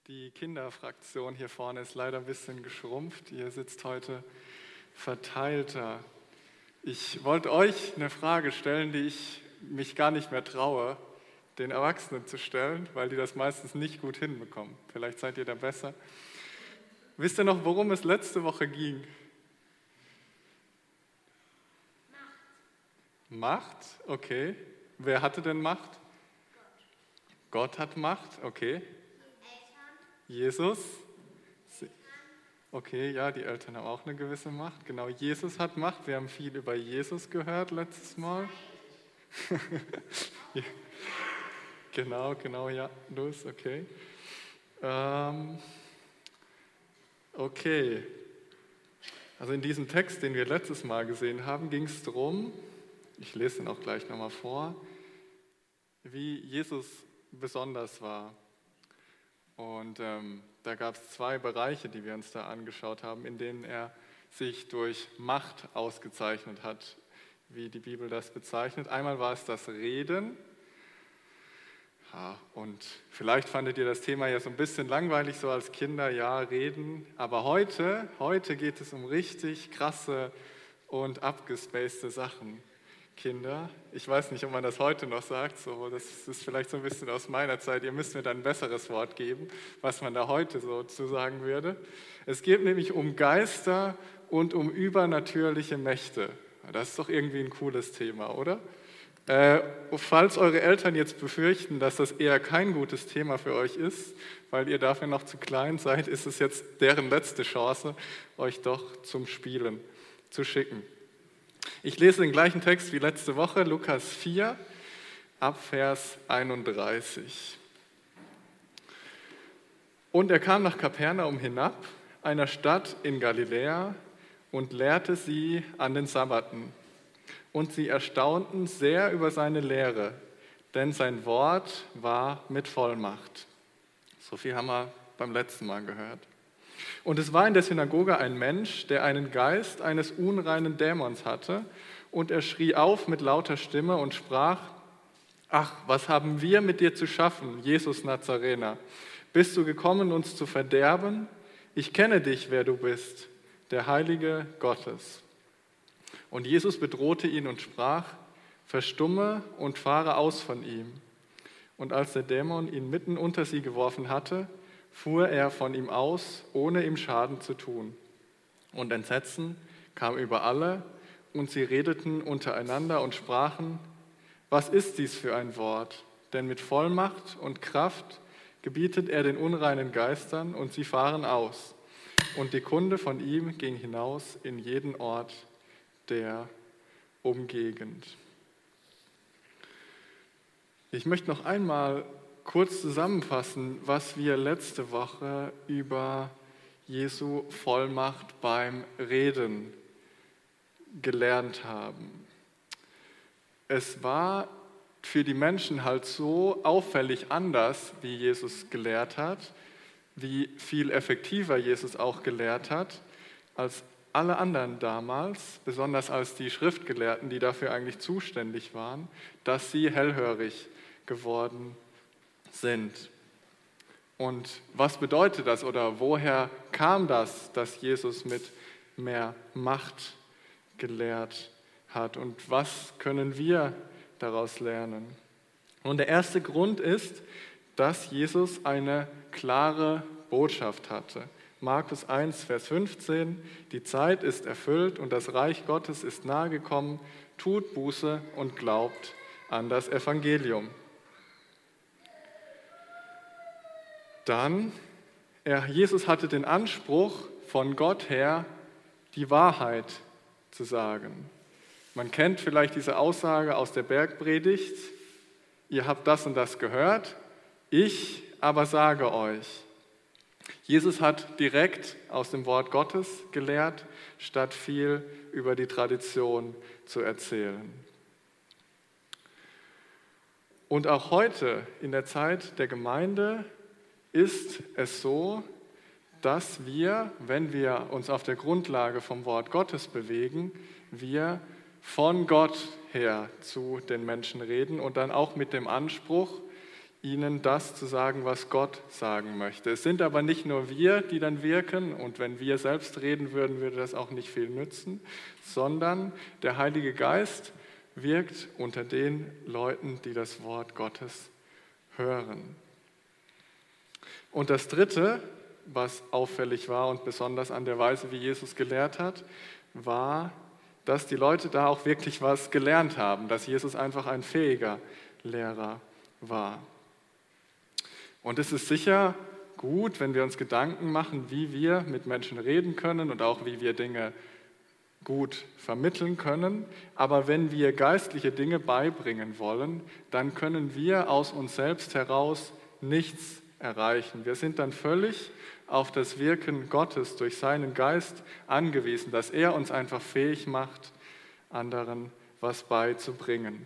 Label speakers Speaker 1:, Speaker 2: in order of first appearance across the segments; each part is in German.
Speaker 1: Die Kinderfraktion hier vorne ist leider ein bisschen geschrumpft. Ihr sitzt heute verteilter. Ich wollte euch eine Frage stellen, die ich mich gar nicht mehr traue, den Erwachsenen zu stellen, weil die das meistens nicht gut hinbekommen. Vielleicht seid ihr da besser. Wisst ihr noch, worum es letzte Woche ging? Macht, okay. Wer hatte denn Macht? Gott hat Macht, okay. Jesus? Okay, ja, die Eltern haben auch eine gewisse Macht. Genau, Jesus hat Macht. Wir haben viel über Jesus gehört letztes Mal. Ja. Genau, ja, los, okay. Okay, also in diesem Text, den wir letztes Mal gesehen haben, ging es darum, ich lese den auch gleich nochmal vor, wie Jesus besonders war. Und da gab es zwei Bereiche, die wir uns da angeschaut haben, in denen er sich durch Macht ausgezeichnet hat, wie die Bibel das bezeichnet. Einmal war es das Reden. Ja, und vielleicht fandet ihr das Thema ja so ein bisschen langweilig, so als Kinder, ja, reden. Aber heute geht es um richtig krasse und abgespacede Sachen. Kinder, ich weiß nicht, ob man das heute noch sagt, so, das ist vielleicht so ein bisschen aus meiner Zeit, ihr müsst mir dann ein besseres Wort geben, was man da heute so zu sagen würde. Es geht nämlich um Geister und um übernatürliche Mächte. Das ist doch irgendwie ein cooles Thema, oder? Falls eure Eltern jetzt befürchten, dass das eher kein gutes Thema für euch ist, weil ihr dafür noch zu klein seid, ist es jetzt deren letzte Chance, euch doch zum Spielen zu schicken. Ich lese den gleichen Text wie letzte Woche, Lukas 4, ab Vers 31. Und er kam nach Kapernaum hinab, einer Stadt in Galiläa, und lehrte sie an den Sabbaten. Und sie erstaunten sehr über seine Lehre, denn sein Wort war mit Vollmacht. So viel haben wir beim letzten Mal gehört. Und es war in der Synagoge ein Mensch, der einen Geist eines unreinen Dämons hatte, und er schrie auf mit lauter Stimme und sprach: Ach, was haben wir mit dir zu schaffen, Jesus Nazarener? Bist du gekommen, uns zu verderben? Ich kenne dich, wer du bist, der Heilige Gottes. Und Jesus bedrohte ihn und sprach: Verstumme und fahre aus von ihm. Und als der Dämon ihn mitten unter sie geworfen hatte, fuhr er von ihm aus, ohne ihm Schaden zu tun. Und Entsetzen kam über alle, und sie redeten untereinander und sprachen: Was ist dies für ein Wort? Denn mit Vollmacht und Kraft gebietet er den unreinen Geistern, und sie fahren aus. Und die Kunde von ihm ging hinaus in jeden Ort der Umgegend. Ich möchte noch einmal kurz zusammenfassen, was wir letzte Woche über Jesu Vollmacht beim Reden gelernt haben. Es war für die Menschen halt so auffällig anders, wie Jesus gelehrt hat, wie viel effektiver Jesus auch gelehrt hat, als alle anderen damals, besonders als die Schriftgelehrten, die dafür eigentlich zuständig waren, dass sie hellhörig geworden sind. Und was bedeutet das oder woher kam das, dass Jesus mit mehr Macht gelehrt hat? Und was können wir daraus lernen? Und der erste Grund ist, dass Jesus eine klare Botschaft hatte. Markus 1, Vers 15, die Zeit ist erfüllt und das Reich Gottes ist nahe gekommen, tut Buße und glaubt an das Evangelium. Dann, Jesus hatte den Anspruch von Gott her, die Wahrheit zu sagen. Man kennt vielleicht diese Aussage aus der Bergpredigt: Ihr habt das und das gehört, ich aber sage euch. Jesus hat direkt aus dem Wort Gottes gelehrt, statt viel über die Tradition zu erzählen. Und auch heute in der Zeit der Gemeinde ist es so, dass wir, wenn wir uns auf der Grundlage vom Wort Gottes bewegen, wir von Gott her zu den Menschen reden und dann auch mit dem Anspruch, ihnen das zu sagen, was Gott sagen möchte. Es sind aber nicht nur wir, die dann wirken, und wenn wir selbst reden würden, würde das auch nicht viel nützen, sondern der Heilige Geist wirkt unter den Leuten, die das Wort Gottes hören. Und das Dritte, was auffällig war und besonders an der Weise, wie Jesus gelehrt hat, war, dass die Leute da auch wirklich was gelernt haben, dass Jesus einfach ein fähiger Lehrer war. Und es ist sicher gut, wenn wir uns Gedanken machen, wie wir mit Menschen reden können und auch wie wir Dinge gut vermitteln können. Aber wenn wir geistliche Dinge beibringen wollen, dann können wir aus uns selbst heraus nichts erreichen. Wir sind dann völlig auf das Wirken Gottes durch seinen Geist angewiesen, dass er uns einfach fähig macht, anderen was beizubringen.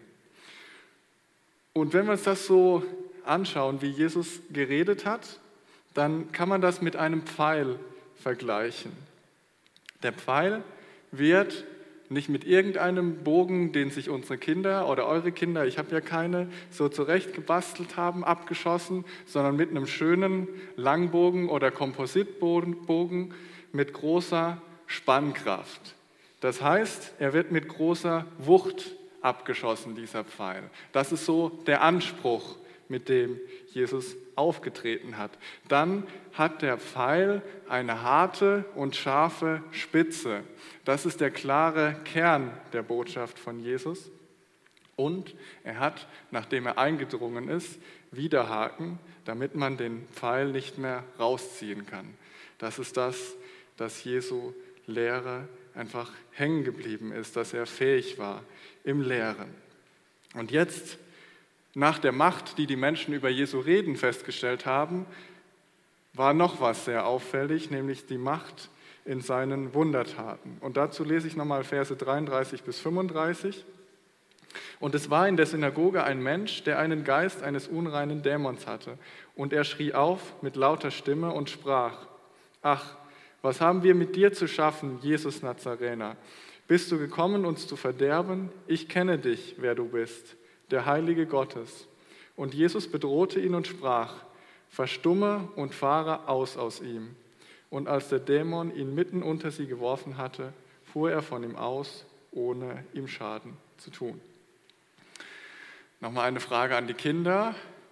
Speaker 1: Und wenn wir uns das so anschauen, wie Jesus geredet hat, dann kann man das mit einem Pfeil vergleichen. Der Pfeil wird nicht mit irgendeinem Bogen, den sich unsere Kinder oder eure Kinder, ich habe ja keine, so zurechtgebastelt haben, abgeschossen, sondern mit einem schönen Langbogen oder Kompositbogen mit großer Spannkraft. Das heißt, er wird mit großer Wucht abgeschossen, dieser Pfeil. Das ist so der Anspruch, mit dem Jesus aufgetreten hat. Dann hat der Pfeil eine harte und scharfe Spitze. Das ist der klare Kern der Botschaft von Jesus. Und er hat, nachdem er eingedrungen ist, Widerhaken, damit man den Pfeil nicht mehr rausziehen kann. Das ist das, dass Jesu Lehre einfach hängen geblieben ist, dass er fähig war im Lehren. Und jetzt, nach der Macht, die die Menschen über Jesu Reden festgestellt haben, war noch was sehr auffällig, nämlich die Macht in seinen Wundertaten. Und dazu lese ich nochmal Verse 33 bis 35. Und es war in der Synagoge ein Mensch, der einen Geist eines unreinen Dämons hatte. Und er schrie auf mit lauter Stimme und sprach: Ach, was haben wir mit dir zu schaffen, Jesus Nazarener? Bist du gekommen, uns zu verderben? Ich kenne dich, wer du bist, der Heilige Gottes. Und Jesus bedrohte ihn und sprach: Verstumme und fahre aus ihm. Und als der Dämon ihn mitten unter sie geworfen hatte, fuhr er von ihm aus, ohne ihm Schaden zu tun. Nochmal eine Frage an die Kinder.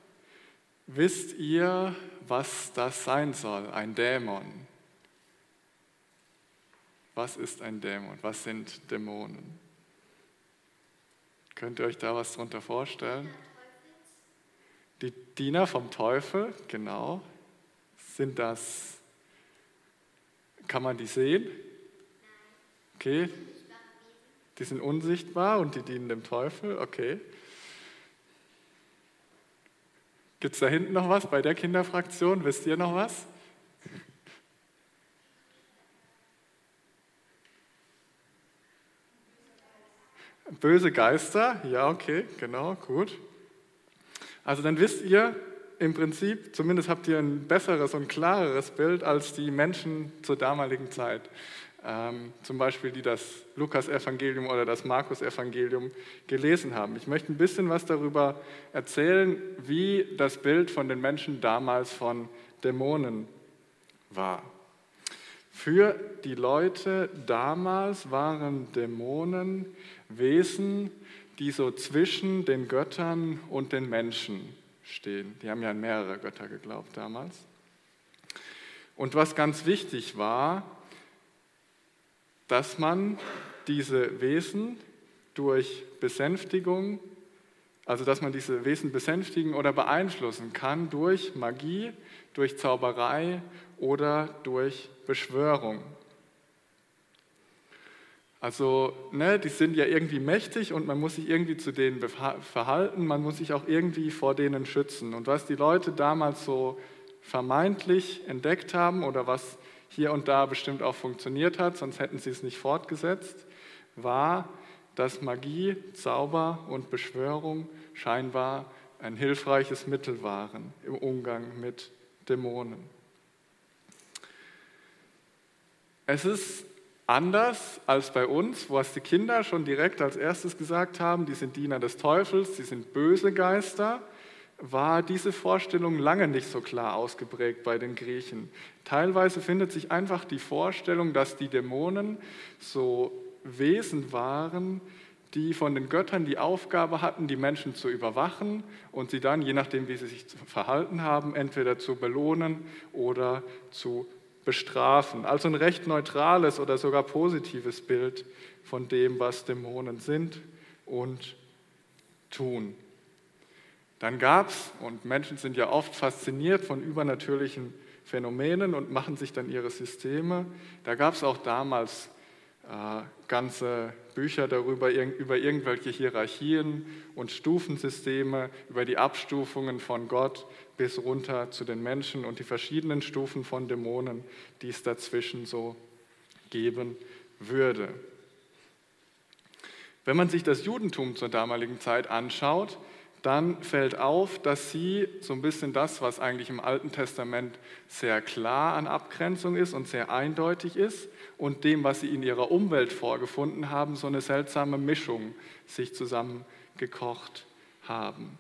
Speaker 1: Wisst ihr, was das sein soll, ein Dämon? Was ist ein Dämon? Was sind Dämonen? Könnt ihr euch da was drunter vorstellen? Die Diener vom Teufel, genau. Sind das, kann man die sehen? Okay. Die sind unsichtbar und die dienen dem Teufel, okay. Gibt es da hinten noch was bei der Kinderfraktion? Wisst ihr noch was? Böse Geister, ja, okay, genau, gut. Also dann wisst ihr im Prinzip, zumindest habt ihr ein besseres und klareres Bild als die Menschen zur damaligen Zeit. Zum Beispiel, die das Lukas-Evangelium oder das Markus-Evangelium gelesen haben. Ich möchte ein bisschen was darüber erzählen, wie das Bild von den Menschen damals von Dämonen war. Für die Leute damals waren Dämonen Wesen, die so zwischen den Göttern und den Menschen stehen. Die haben ja an mehrere Götter geglaubt damals. Und was ganz wichtig war, dass man diese Wesen durch Besänftigung, also dass man diese Wesen besänftigen oder beeinflussen kann durch Magie, durch Zauberei oder durch Beschwörung. Also, die sind ja irgendwie mächtig und man muss sich irgendwie zu denen verhalten, man muss sich auch irgendwie vor denen schützen. Und was die Leute damals so vermeintlich entdeckt haben oder was hier und da bestimmt auch funktioniert hat, sonst hätten sie es nicht fortgesetzt, war, dass Magie, Zauber und Beschwörung scheinbar ein hilfreiches Mittel waren im Umgang mit Dämonen. Es ist anders als bei uns, was die Kinder schon direkt als erstes gesagt haben, die sind Diener des Teufels, die sind böse Geister. war diese Vorstellung lange nicht so klar ausgeprägt bei den Griechen. Teilweise findet sich einfach die Vorstellung, dass die Dämonen so Wesen waren, die von den Göttern die Aufgabe hatten, die Menschen zu überwachen und sie dann, je nachdem wie sie sich verhalten haben, entweder zu belohnen oder zu bestrafen. Also ein recht neutrales oder sogar positives Bild von dem, was Dämonen sind und tun. Dann gab es, und Menschen sind ja oft fasziniert von übernatürlichen Phänomenen und machen sich dann ihre Systeme, da gab es auch damals ganze Bücher darüber, über irgendwelche Hierarchien und Stufensysteme, über die Abstufungen von Gott bis runter zu den Menschen und die verschiedenen Stufen von Dämonen, die es dazwischen so geben würde. Wenn man sich das Judentum zur damaligen Zeit anschaut, dann fällt auf, dass sie so ein bisschen das, was eigentlich im Alten Testament sehr klar an Abgrenzung ist und sehr eindeutig ist, und dem, was sie in ihrer Umwelt vorgefunden haben, so eine seltsame Mischung sich zusammengekocht haben.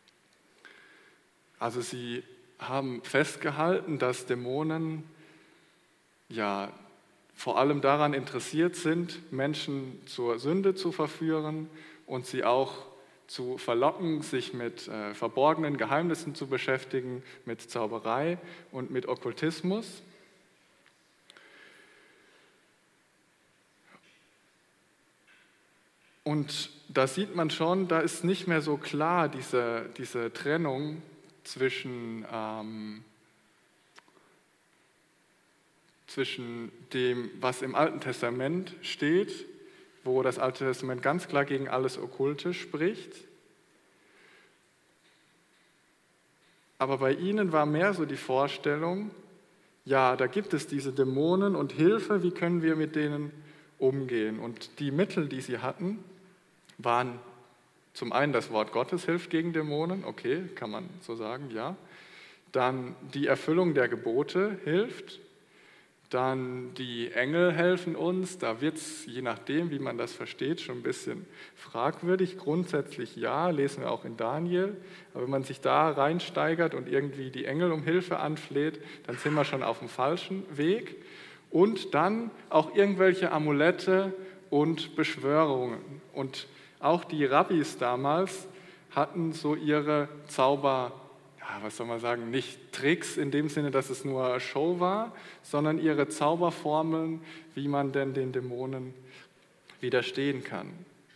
Speaker 1: Also sie haben festgehalten, dass Dämonen ja vor allem daran interessiert sind, Menschen zur Sünde zu verführen und sie auch zu verlocken, sich mit verborgenen Geheimnissen zu beschäftigen, mit Zauberei und mit Okkultismus. Und da sieht man schon, da ist nicht mehr so klar diese Trennung zwischen dem, was im Alten Testament steht, wo das Alte Testament ganz klar gegen alles Okkulte spricht. Aber bei ihnen war mehr so die Vorstellung, ja, da gibt es diese Dämonen und Hilfe, wie können wir mit denen umgehen? Und die Mittel, die sie hatten, waren zum einen das Wort Gottes hilft gegen Dämonen, okay, kann man so sagen, ja. Dann die Erfüllung der Gebote hilft. Dann die Engel helfen uns, da wird es, je nachdem, wie man das versteht, schon ein bisschen fragwürdig. Grundsätzlich ja, lesen wir auch in Daniel. Aber wenn man sich da reinsteigert und irgendwie die Engel um Hilfe anfleht, dann sind wir schon auf dem falschen Weg. Und dann auch irgendwelche Amulette und Beschwörungen. Und auch die Rabbis damals hatten so ihre Zauber, was soll man sagen, nicht Tricks in dem Sinne, dass es nur Show war, sondern ihre Zauberformeln, wie man denn den Dämonen widerstehen kann.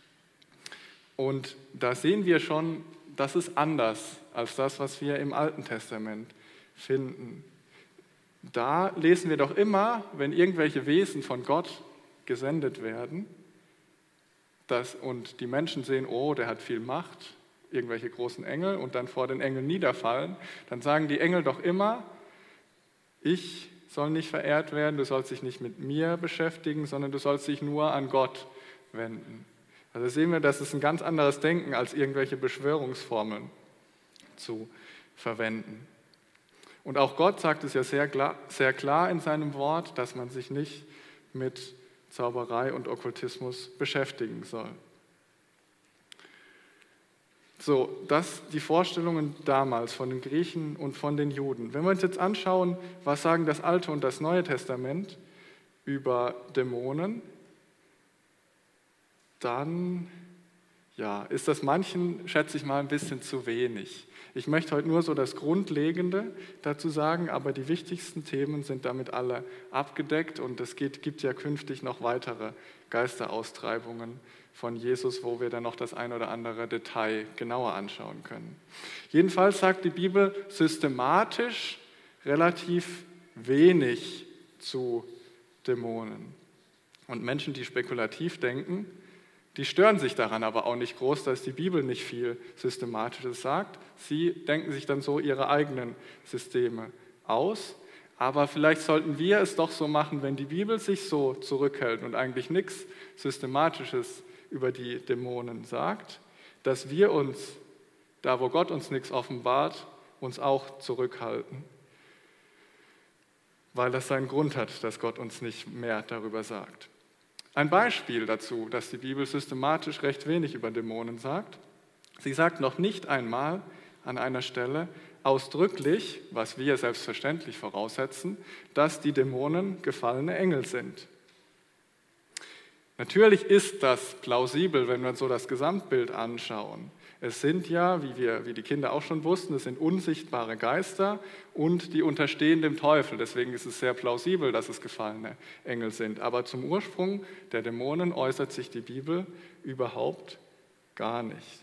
Speaker 1: Und da sehen wir schon, das ist anders als das, was wir im Alten Testament finden. Da lesen wir doch immer, wenn irgendwelche Wesen von Gott gesendet werden, und die Menschen sehen, oh, der hat viel Macht, irgendwelche großen Engel, und dann vor den Engeln niederfallen, dann sagen die Engel doch immer, ich soll nicht verehrt werden, du sollst dich nicht mit mir beschäftigen, sondern du sollst dich nur an Gott wenden. Also sehen wir, das ist ein ganz anderes Denken, als irgendwelche Beschwörungsformeln zu verwenden. Und auch Gott sagt es ja sehr klar in seinem Wort, dass man sich nicht mit Zauberei und Okkultismus beschäftigen soll. So, das die Vorstellungen damals von den Griechen und von den Juden. Wenn wir uns jetzt anschauen, was sagen das Alte und das Neue Testament über Dämonen, dann ist das manchen, schätze ich mal, ein bisschen zu wenig. Ich möchte heute nur so das Grundlegende dazu sagen, aber die wichtigsten Themen sind damit alle abgedeckt und es gibt ja künftig noch weitere Geisteraustreibungen von Jesus, wo wir dann noch das ein oder andere Detail genauer anschauen können. Jedenfalls sagt die Bibel systematisch relativ wenig zu Dämonen. Und Menschen, die spekulativ denken, die stören sich daran aber auch nicht groß, dass die Bibel nicht viel Systematisches sagt. Sie denken sich dann so ihre eigenen Systeme aus. Aber vielleicht sollten wir es doch so machen, wenn die Bibel sich so zurückhält und eigentlich nichts Systematisches über die Dämonen sagt, dass wir uns, da wo Gott uns nichts offenbart, uns auch zurückhalten. Weil das seinen Grund hat, dass Gott uns nicht mehr darüber sagt. Ein Beispiel dazu, dass die Bibel systematisch recht wenig über Dämonen sagt. Sie sagt noch nicht einmal an einer Stelle ausdrücklich, was wir selbstverständlich voraussetzen, dass die Dämonen gefallene Engel sind. Natürlich ist das plausibel, wenn wir so das Gesamtbild anschauen. Es sind ja, wie die Kinder auch schon wussten, es sind unsichtbare Geister und die unterstehen dem Teufel. Deswegen ist es sehr plausibel, dass es gefallene Engel sind. Aber zum Ursprung der Dämonen äußert sich die Bibel überhaupt gar nicht.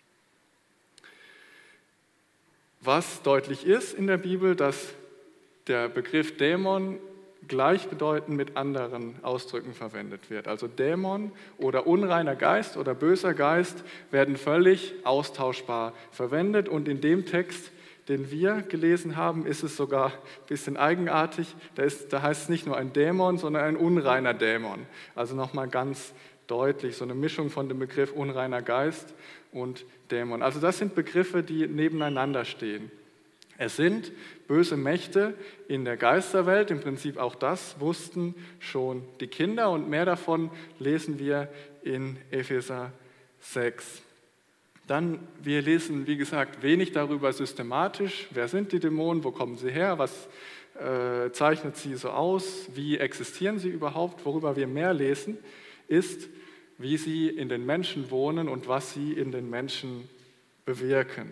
Speaker 1: Was deutlich ist in der Bibel, dass der Begriff Dämon gleichbedeutend mit anderen Ausdrücken verwendet wird. Also Dämon oder unreiner Geist oder böser Geist werden völlig austauschbar verwendet und in dem Text, den wir gelesen haben, ist es sogar ein bisschen eigenartig. Da heißt es nicht nur ein Dämon, sondern ein unreiner Dämon. Also nochmal ganz deutlich, so eine Mischung von dem Begriff unreiner Geist und Dämon. Also das sind Begriffe, die nebeneinander stehen. Es sind böse Mächte in der Geisterwelt, im Prinzip auch das wussten schon die Kinder und mehr davon lesen wir in Epheser 6. Dann, wir lesen, wie gesagt, wenig darüber systematisch, wer sind die Dämonen, wo kommen sie her, was zeichnet sie so aus, wie existieren sie überhaupt. Worüber wir mehr lesen, ist, wie sie in den Menschen wohnen und was sie in den Menschen bewirken.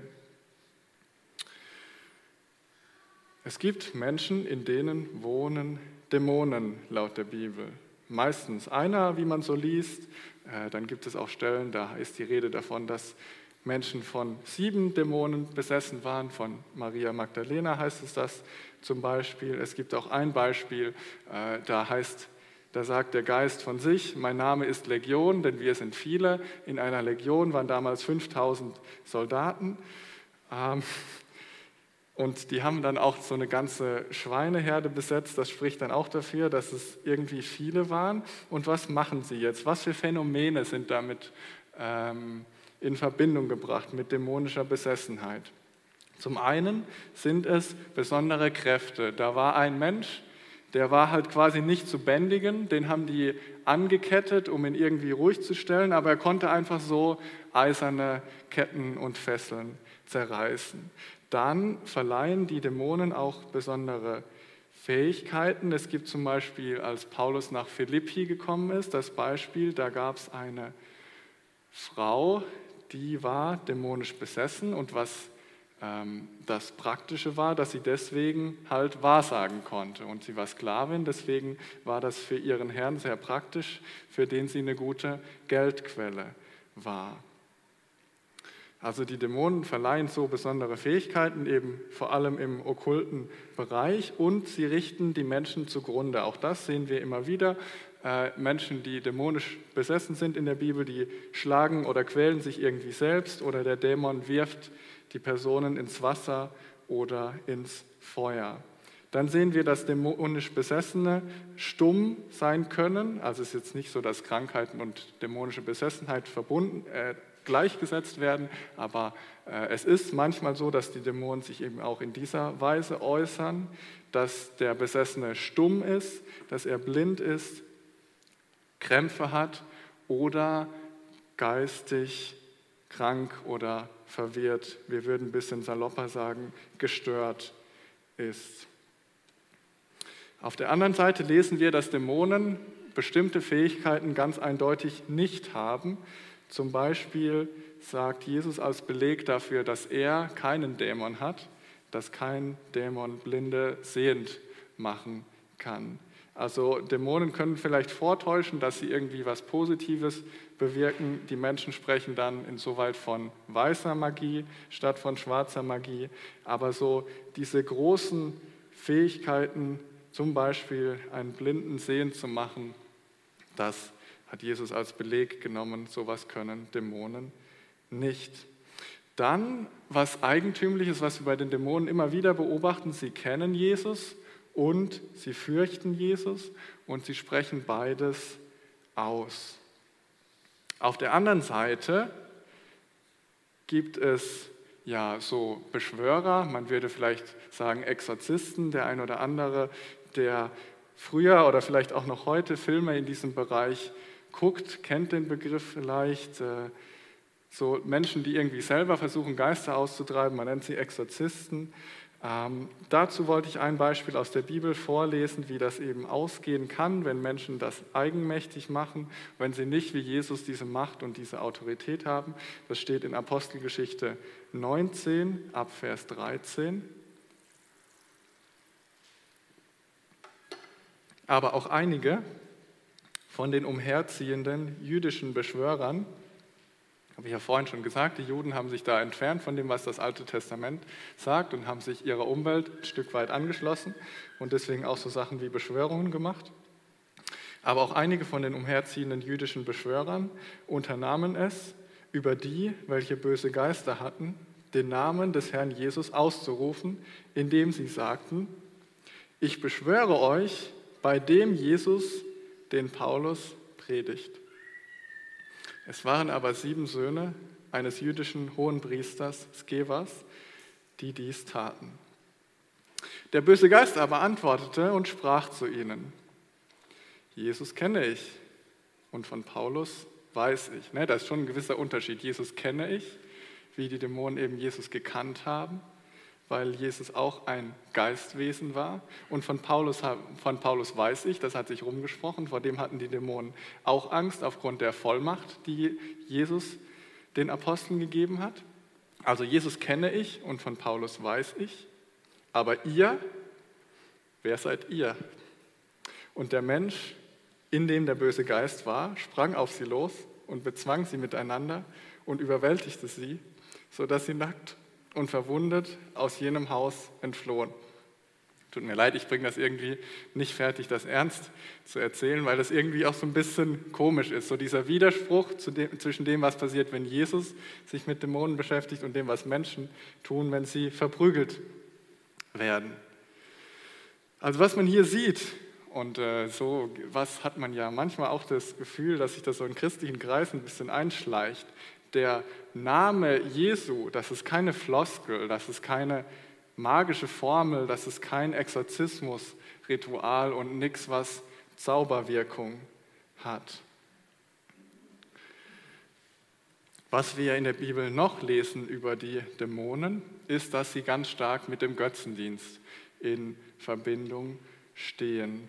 Speaker 1: Es gibt Menschen, in denen wohnen Dämonen laut der Bibel. Meistens einer, wie man so liest. Dann gibt es auch Stellen, da ist die Rede davon, dass Menschen von 7 Dämonen besessen waren. Von Maria Magdalena heißt es das zum Beispiel. Es gibt auch ein Beispiel, da sagt der Geist von sich, mein Name ist Legion, denn wir sind viele. In einer Legion waren damals 5000 Soldaten. Und die haben dann auch so eine ganze Schweineherde besetzt. Das spricht dann auch dafür, dass es irgendwie viele waren. Und was machen sie jetzt? Was für Phänomene sind damit in Verbindung gebracht mit dämonischer Besessenheit? Zum einen sind es besondere Kräfte. Da war ein Mensch, der war halt quasi nicht zu bändigen. Den haben die angekettet, um ihn irgendwie ruhig zu stellen. Aber er konnte einfach so eiserne Ketten und Fesseln zerreißen. Dann verleihen die Dämonen auch besondere Fähigkeiten. Es gibt zum Beispiel, als Paulus nach Philippi gekommen ist, das Beispiel, da gab es eine Frau, die war dämonisch besessen und was das Praktische war, dass sie deswegen halt wahrsagen konnte und sie war Sklavin, deswegen war das für ihren Herrn sehr praktisch, für den sie eine gute Geldquelle war. Also die Dämonen verleihen so besondere Fähigkeiten, eben vor allem im okkulten Bereich, und sie richten die Menschen zugrunde. Auch das sehen wir immer wieder. Menschen, die dämonisch besessen sind in der Bibel, die schlagen oder quälen sich irgendwie selbst oder der Dämon wirft die Personen ins Wasser oder ins Feuer. Dann sehen wir, dass dämonisch Besessene stumm sein können. Also es ist jetzt nicht so, dass Krankheiten und dämonische Besessenheit gleichgesetzt werden, aber es ist manchmal so, dass die Dämonen sich eben auch in dieser Weise äußern, dass der Besessene stumm ist, dass er blind ist, Krämpfe hat oder geistig krank oder verwirrt, wir würden ein bisschen salopper sagen, gestört ist. Auf der anderen Seite lesen wir, dass Dämonen bestimmte Fähigkeiten ganz eindeutig nicht haben. Zum Beispiel sagt Jesus als Beleg dafür, dass er keinen Dämon hat, dass kein Dämon Blinde sehend machen kann. Also Dämonen können vielleicht vortäuschen, dass sie irgendwie was Positives bewirken. Die Menschen sprechen dann insoweit von weißer Magie statt von schwarzer Magie. Aber so diese großen Fähigkeiten, zum Beispiel einen Blinden sehend zu machen, das hat Jesus als Beleg genommen, sowas können Dämonen nicht. Dann, was Eigentümliches, was wir bei den Dämonen immer wieder beobachten, sie kennen Jesus und sie fürchten Jesus und sie sprechen beides aus. Auf der anderen Seite gibt es ja so Beschwörer, man würde vielleicht sagen Exorzisten, der ein oder andere, der früher oder vielleicht auch noch heute Filme in diesem Bereich guckt, kennt den Begriff vielleicht. so Menschen, die irgendwie selber versuchen, Geister auszutreiben, man nennt sie Exorzisten. Dazu wollte ich ein Beispiel aus der Bibel vorlesen, wie das eben ausgehen kann, wenn Menschen das eigenmächtig machen, wenn sie nicht wie Jesus diese Macht und diese Autorität haben. Das steht in Apostelgeschichte 19 ab Vers 13. Aber auch einige von den umherziehenden jüdischen Beschwörern, habe ich ja vorhin schon gesagt, die Juden haben sich da entfernt von dem, was das Alte Testament sagt und haben sich ihrer Umwelt ein Stück weit angeschlossen und deswegen auch so Sachen wie Beschwörungen gemacht. Aber auch einige von den umherziehenden jüdischen Beschwörern unternahmen es, über die, welche böse Geister hatten, den Namen des Herrn Jesus auszurufen, indem sie sagten: Ich beschwöre euch bei dem Jesus, den Paulus predigt. Es waren aber 7 Söhne eines jüdischen Hohenpriesters, Skevas, die dies taten. Der böse Geist aber antwortete und sprach zu ihnen: Jesus kenne ich und von Paulus weiß ich. Da ist schon ein gewisser Unterschied. Jesus kenne ich, wie die Dämonen eben Jesus gekannt haben, weil Jesus auch ein Geistwesen war. Und von Paulus weiß ich, das hat sich rumgesprochen, vor dem hatten die Dämonen auch Angst aufgrund der Vollmacht, die Jesus den Aposteln gegeben hat. Also Jesus kenne ich und von Paulus weiß ich. Aber ihr, wer seid ihr? Und der Mensch, in dem der böse Geist war, sprang auf sie los und bezwang sie miteinander und überwältigte sie, sodass sie nackt und verwundet aus jenem Haus entflohen. Tut mir leid, ich bringe das irgendwie nicht fertig, das ernst zu erzählen, weil das irgendwie auch so ein bisschen komisch ist. So dieser Widerspruch zwischen dem, was passiert, wenn Jesus sich mit Dämonen beschäftigt und dem, was Menschen tun, wenn sie verprügelt werden. Also was man hier sieht, und so was hat man ja manchmal auch das Gefühl, dass sich das so in christlichen Kreisen ein bisschen einschleicht. Der Name Jesu, das ist keine Floskel, das ist keine magische Formel, das ist kein Exorzismusritual und nichts, was Zauberwirkung hat. Was wir in der Bibel noch lesen über die Dämonen, ist, dass sie ganz stark mit dem Götzendienst in Verbindung stehen.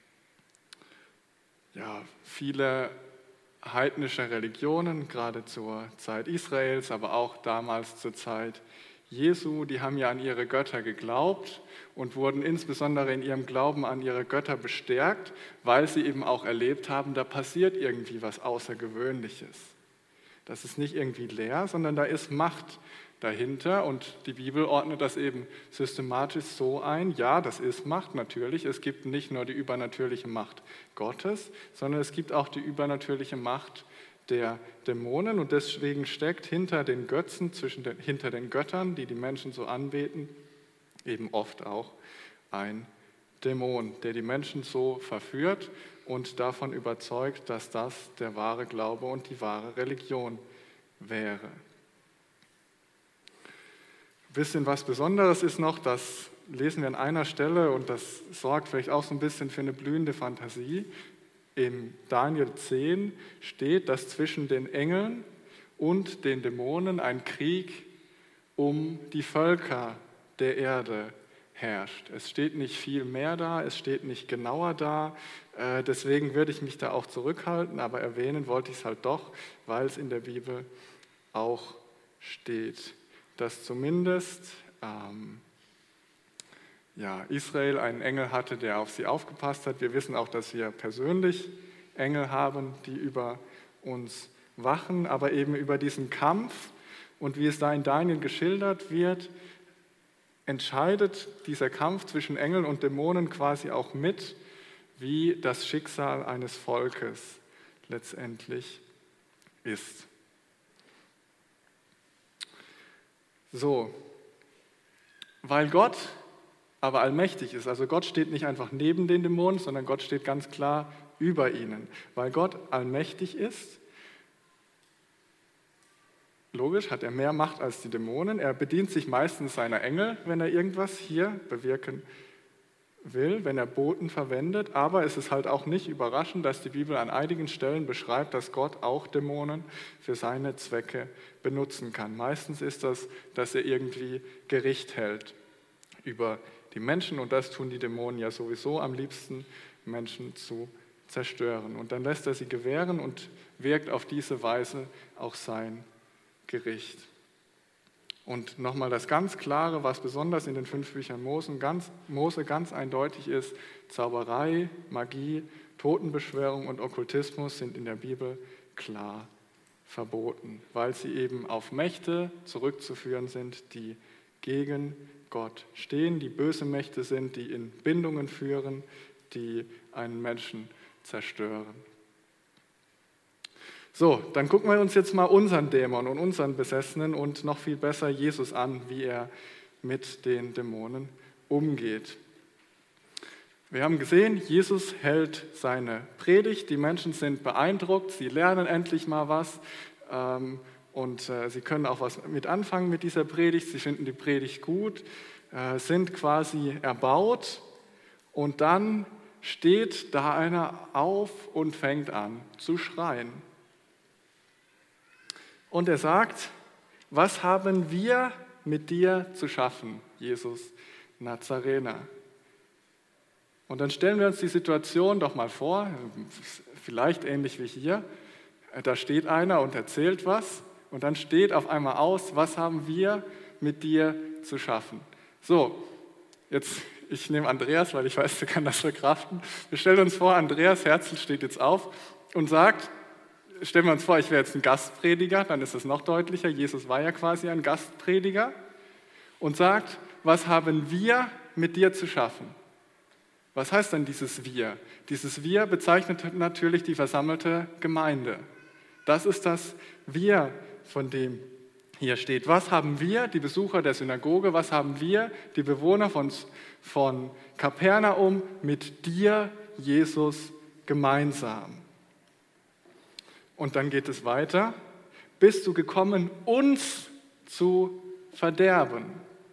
Speaker 1: Ja, viele heidnische Religionen, gerade zur Zeit Israels, aber auch damals zur Zeit Jesu, die haben ja an ihre Götter geglaubt und wurden insbesondere in ihrem Glauben an ihre Götter bestärkt, weil sie eben auch erlebt haben, da passiert irgendwie was Außergewöhnliches. Das ist nicht irgendwie leer, sondern da ist Macht dahinter und die Bibel ordnet das eben systematisch so ein. Ja, das ist Macht, natürlich. Es gibt nicht nur die übernatürliche Macht Gottes, sondern es gibt auch die übernatürliche Macht der Dämonen und deswegen steckt hinter den Götzen, hinter den Göttern, die die Menschen so anbeten, eben oft auch ein Dämon, der die Menschen so verführt und davon überzeugt, dass das der wahre Glaube und die wahre Religion wäre. Ein bisschen was Besonderes ist noch, das lesen wir an einer Stelle und das sorgt vielleicht auch so ein bisschen für eine blühende Fantasie. In Daniel 10 steht, dass zwischen den Engeln und den Dämonen ein Krieg um die Völker der Erde herrscht. Es steht nicht viel mehr da, es steht nicht genauer da, deswegen würde ich mich da auch zurückhalten, aber erwähnen wollte ich es halt doch, weil es in der Bibel auch steht, dass zumindest Israel einen Engel hatte, der auf sie aufgepasst hat. Wir wissen auch, dass wir persönlich Engel haben, die über uns wachen, aber eben über diesen Kampf und wie es da in Daniel geschildert wird, entscheidet dieser Kampf zwischen Engeln und Dämonen quasi auch mit, wie das Schicksal eines Volkes letztendlich ist. So, weil Gott aber allmächtig ist, also Gott steht nicht einfach neben den Dämonen, sondern Gott steht ganz klar über ihnen. Weil Gott allmächtig ist, logisch, hat er mehr Macht als die Dämonen. Er bedient sich meistens seiner Engel, wenn er irgendwas hier bewirken will, wenn er Boten verwendet, aber es ist halt auch nicht überraschend, dass die Bibel an einigen Stellen beschreibt, dass Gott auch Dämonen für seine Zwecke benutzen kann. Meistens ist das, dass er irgendwie Gericht hält über die Menschen und das tun die Dämonen ja sowieso am liebsten, Menschen zu zerstören. Und dann lässt er sie gewähren und wirkt auf diese Weise auch sein Gericht. Und nochmal das ganz Klare, was besonders in den 5 Büchern Mose ganz eindeutig ist: Zauberei, Magie, Totenbeschwörung und Okkultismus sind in der Bibel klar verboten, weil sie eben auf Mächte zurückzuführen sind, die gegen Gott stehen, die böse Mächte sind, die in Bindungen führen, die einen Menschen zerstören. So, dann gucken wir uns jetzt mal unseren Dämon und unseren Besessenen und noch viel besser Jesus an, wie er mit den Dämonen umgeht. Wir haben gesehen, Jesus hält seine Predigt, die Menschen sind beeindruckt, sie lernen endlich mal was und sie können auch was mit anfangen mit dieser Predigt, sie finden die Predigt gut, sind quasi erbaut und dann steht da einer auf und fängt an zu schreien. Und er sagt: Was haben wir mit dir zu schaffen, Jesus Nazarener? Und dann stellen wir uns die Situation doch mal vor, vielleicht ähnlich wie hier. Da steht einer und erzählt was und dann steht auf einmal aus: Was haben wir mit dir zu schaffen? So, jetzt, ich nehme Andreas, weil ich weiß, der kann das verkraften. Wir stellen uns vor, Andreas Herzl steht jetzt auf und sagt, stellen wir uns vor, ich wäre jetzt ein Gastprediger, dann ist es noch deutlicher, Jesus war ja quasi ein Gastprediger und sagt: Was haben wir mit dir zu schaffen? Was heißt denn dieses Wir? Dieses Wir bezeichnet natürlich die versammelte Gemeinde. Das ist das Wir, von dem hier steht. Was haben wir, die Besucher der Synagoge, was haben wir, die Bewohner von Kapernaum, mit dir, Jesus, gemeinsam? Und dann geht es weiter: Bist du gekommen, uns zu verderben?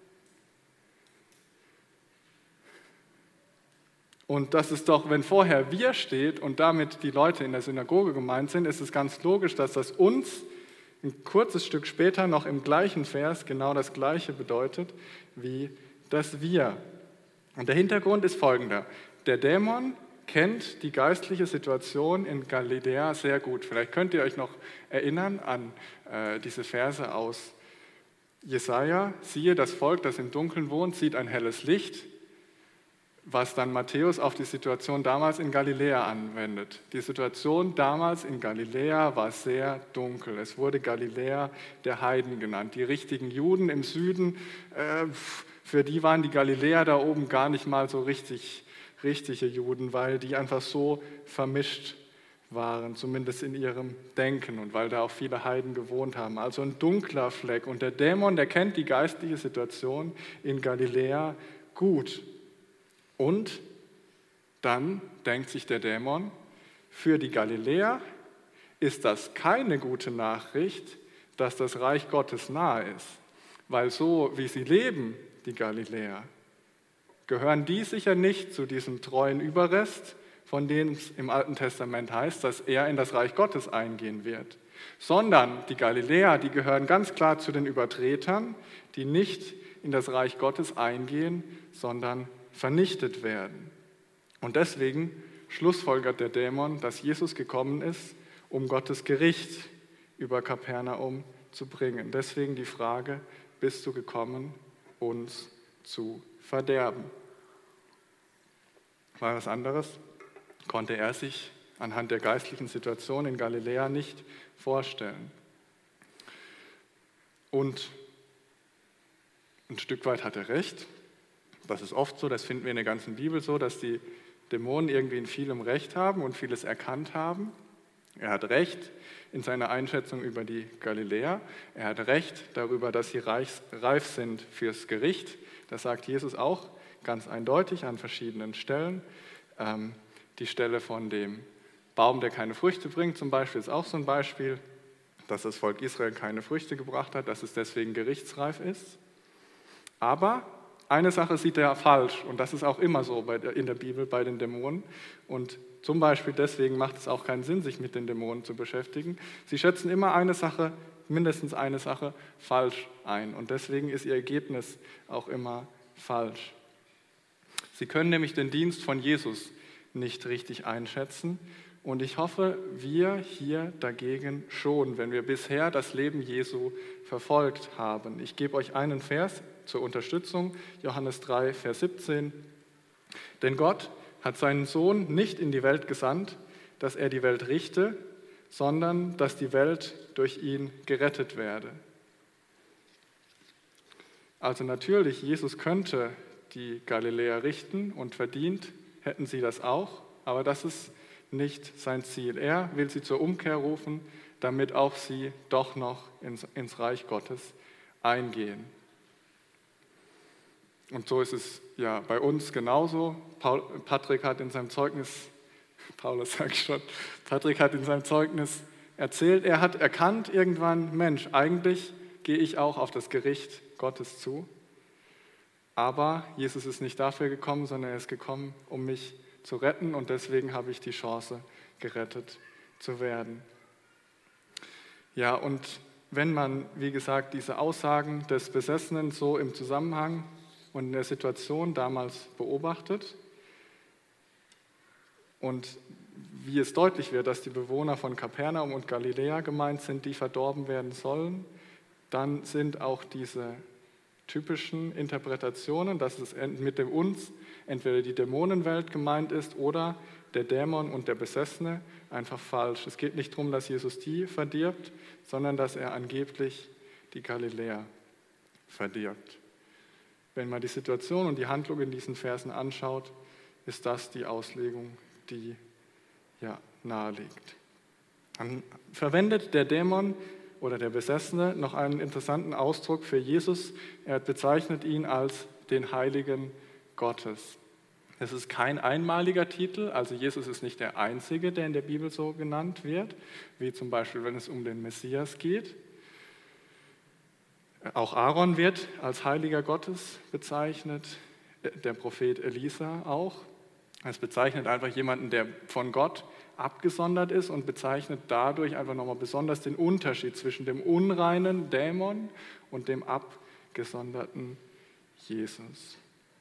Speaker 1: Und das ist doch, wenn vorher wir steht und damit die Leute in der Synagoge gemeint sind, ist es ganz logisch, dass das uns ein kurzes Stück später noch im gleichen Vers genau das Gleiche bedeutet wie das Wir. Und der Hintergrund ist folgender: Der Dämon kennt die geistliche Situation in Galiläa sehr gut. Vielleicht könnt ihr euch noch erinnern an diese Verse aus Jesaja: Siehe, das Volk, das im Dunkeln wohnt, sieht ein helles Licht, was dann Matthäus auf die Situation damals in Galiläa anwendet. Die Situation damals in Galiläa war sehr dunkel. Es wurde Galiläa der Heiden genannt. Die richtigen Juden im Süden, für die waren die Galiläer da oben gar nicht mal so richtige Juden, weil die einfach so vermischt waren, zumindest in ihrem Denken und weil da auch viele Heiden gewohnt haben. Also ein dunkler Fleck. Und der Dämon, der kennt die geistliche Situation in Galiläa gut. Und dann denkt sich der Dämon: Für die Galiläer ist das keine gute Nachricht, dass das Reich Gottes nahe ist. Weil so wie sie leben, die Galiläer, gehören die sicher nicht zu diesem treuen Überrest, von dem es im Alten Testament heißt, dass er in das Reich Gottes eingehen wird. Sondern die Galiläer, die gehören ganz klar zu den Übertretern, die nicht in das Reich Gottes eingehen, sondern vernichtet werden. Und deswegen schlussfolgert der Dämon, dass Jesus gekommen ist, um Gottes Gericht über Kapernaum zu bringen. Deswegen die Frage: Bist du gekommen, uns zu verderben? Weil was anderes konnte er sich anhand der geistlichen Situation in Galiläa nicht vorstellen. Und ein Stück weit hat er recht. Das ist oft so, das finden wir in der ganzen Bibel so, dass die Dämonen irgendwie in vielem Recht haben und vieles erkannt haben. Er hat recht in seiner Einschätzung über die Galiläer. Er hat recht darüber, dass sie reif sind fürs Gericht. Das sagt Jesus auch ganz eindeutig an verschiedenen Stellen. Die Stelle von dem Baum, der keine Früchte bringt zum Beispiel, ist auch so ein Beispiel, dass das Volk Israel keine Früchte gebracht hat, dass es deswegen gerichtsreif ist. Aber eine Sache sieht er falsch und das ist auch immer so in der Bibel bei den Dämonen. Und zum Beispiel deswegen macht es auch keinen Sinn, sich mit den Dämonen zu beschäftigen. Sie schätzen immer eine Sache, mindestens eine Sache, falsch ein. Und deswegen ist ihr Ergebnis auch immer falsch. Sie können nämlich den Dienst von Jesus nicht richtig einschätzen. Und ich hoffe, wir hier dagegen schon, wenn wir bisher das Leben Jesu verfolgt haben. Ich gebe euch einen Vers zur Unterstützung, Johannes 3, Vers 17. Denn Gott hat seinen Sohn nicht in die Welt gesandt, dass er die Welt richte, sondern dass die Welt durch ihn gerettet werde. Also natürlich, Jesus könnte die Galiläer richten und verdient hätten sie das auch, aber das ist nicht sein Ziel. Er will sie zur Umkehr rufen, damit auch sie doch noch ins Reich Gottes eingehen. Und so ist es ja bei uns genauso. Patrick hat in seinem Zeugnis erzählt, er hat erkannt irgendwann, Mensch, eigentlich gehe ich auch auf das Gericht Gottes zu. Aber Jesus ist nicht dafür gekommen, sondern er ist gekommen, um mich zu retten und deswegen habe ich die Chance, gerettet zu werden. Ja, und wenn man, wie gesagt, diese Aussagen des Besessenen so im Zusammenhang und in der Situation damals beobachtet und wie es deutlich wird, dass die Bewohner von Kapernaum und Galiläa gemeint sind, die verdorben werden sollen, dann sind auch diese typischen Interpretationen, dass es mit dem Uns entweder die Dämonenwelt gemeint ist oder der Dämon und der Besessene, einfach falsch. Es geht nicht darum, dass Jesus die verdirbt, sondern dass er angeblich die Galiläer verdirbt. Wenn man die Situation und die Handlung in diesen Versen anschaut, ist das die Auslegung, die nahe liegt. Dann verwendet der Dämon oder der Besessene noch einen interessanten Ausdruck für Jesus. Er bezeichnet ihn als den Heiligen Gottes. Es ist kein einmaliger Titel, also Jesus ist nicht der Einzige, der in der Bibel so genannt wird, wie zum Beispiel, wenn es um den Messias geht. Auch Aaron wird als Heiliger Gottes bezeichnet, der Prophet Elisa auch. Es bezeichnet einfach jemanden, der von Gott abgesondert ist und bezeichnet dadurch einfach nochmal besonders den Unterschied zwischen dem unreinen Dämon und dem abgesonderten Jesus.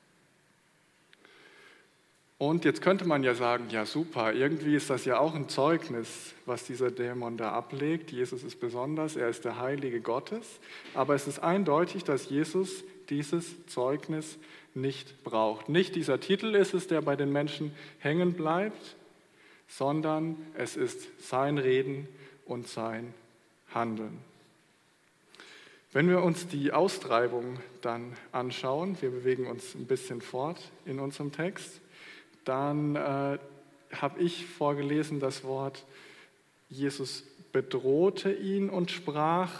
Speaker 1: Und jetzt könnte man ja sagen, ja super, irgendwie ist das ja auch ein Zeugnis, was dieser Dämon da ablegt. Jesus ist besonders, er ist der Heilige Gottes. Aber es ist eindeutig, dass Jesus dieses Zeugnis nicht braucht. Nicht dieser Titel ist es, der bei den Menschen hängen bleibt, sondern es ist sein Reden und sein Handeln. Wenn wir uns die Austreibung dann anschauen, wir bewegen uns ein bisschen fort in unserem Text, dann habe ich vorgelesen das Wort, Jesus bedrohte ihn und sprach,